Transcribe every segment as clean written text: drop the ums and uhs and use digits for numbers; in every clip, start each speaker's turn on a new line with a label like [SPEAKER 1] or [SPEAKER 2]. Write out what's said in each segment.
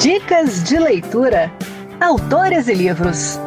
[SPEAKER 1] Dicas de leitura. Autores e livros.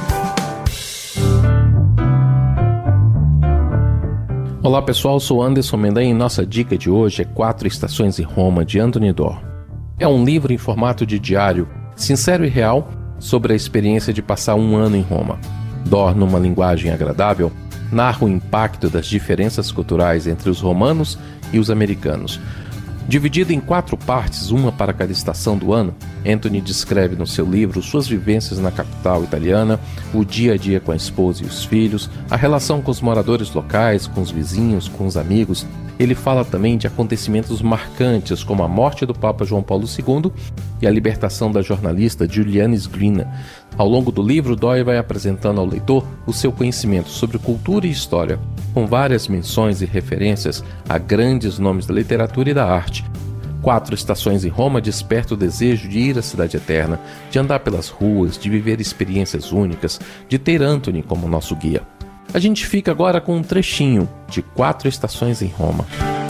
[SPEAKER 2] Olá pessoal, sou Anderson Mendanha e nossa dica de hoje é 4 Estações em Roma, de Anthony Doerr. É um livro em formato de diário, sincero e real, sobre a experiência de passar um ano em Roma. Doerr, numa linguagem agradável, narra o impacto das diferenças culturais entre os romanos e os americanos. Dividido em 4 partes, uma para cada estação do ano, Anthony descreve no seu livro suas vivências na capital italiana, o dia a dia com a esposa e os filhos, a relação com os moradores locais, com os vizinhos, com os amigos. Ele fala também de acontecimentos marcantes, como a morte do Papa João Paulo II e a libertação da jornalista Juliana Sgrina. Ao longo do livro, Doerr vai apresentando ao leitor o seu conhecimento sobre cultura e história, com várias menções e referências a grandes nomes da literatura e da arte. 4 Estações em Roma desperta o desejo de ir à Cidade Eterna, de andar pelas ruas, de viver experiências únicas, de ter Anthony como nosso guia. A gente fica agora com um trechinho de 4 Estações em Roma.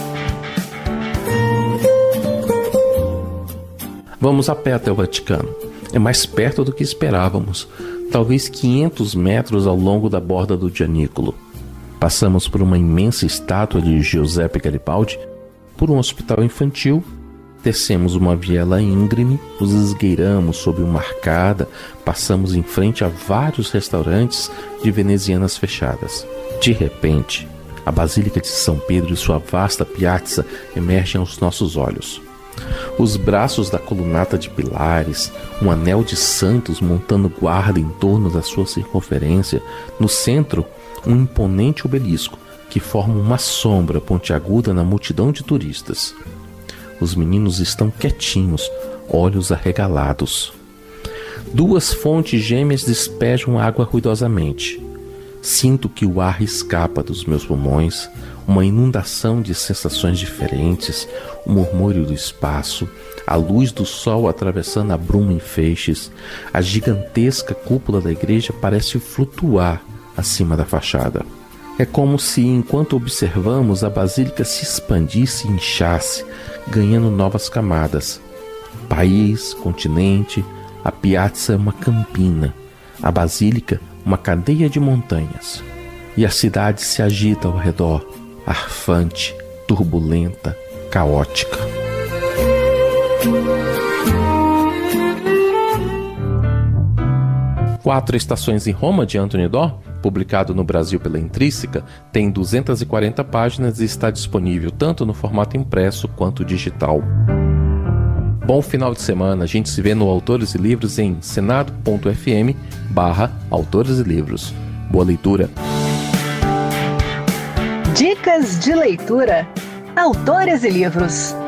[SPEAKER 2] Vamos a pé até o Vaticano. É mais perto do que esperávamos, talvez 500 metros ao longo da borda do Gianicolo. Passamos por uma imensa estátua de Giuseppe Garibaldi, por um hospital infantil, descemos uma viela íngreme, nos esgueiramos sob uma arcada, passamos em frente a vários restaurantes de venezianas fechadas. De repente, a Basílica de São Pedro e sua vasta piazza emergem aos nossos olhos. Os braços da colunata de pilares, um anel de santos montando guarda em torno da sua circunferência, no centro, um imponente obelisco que forma uma sombra pontiaguda na multidão de turistas. Os meninos estão quietinhos, olhos arregalados. 2 fontes gêmeas despejam água ruidosamente. Sinto que o ar escapa dos meus pulmões, uma inundação de sensações diferentes, o murmúrio do espaço, a luz do sol atravessando a bruma em feixes. A gigantesca cúpula da igreja parece flutuar acima da fachada. É como se, enquanto observamos, a basílica se expandisse e inchasse, ganhando novas camadas. País, continente, a piazza é uma campina, a basílica uma cadeia de montanhas. E a cidade se agita ao redor, arfante, turbulenta, caótica. Quatro Estações em Roma, de Anthony Doerr, publicado no Brasil pela Intrínseca, tem 240 páginas e está disponível tanto no formato impresso quanto digital. Bom final de semana, a gente se vê no Autores e Livros em senado.fm/Autores e Livros. Boa leitura!
[SPEAKER 1] Dicas de leitura. Autores e livros.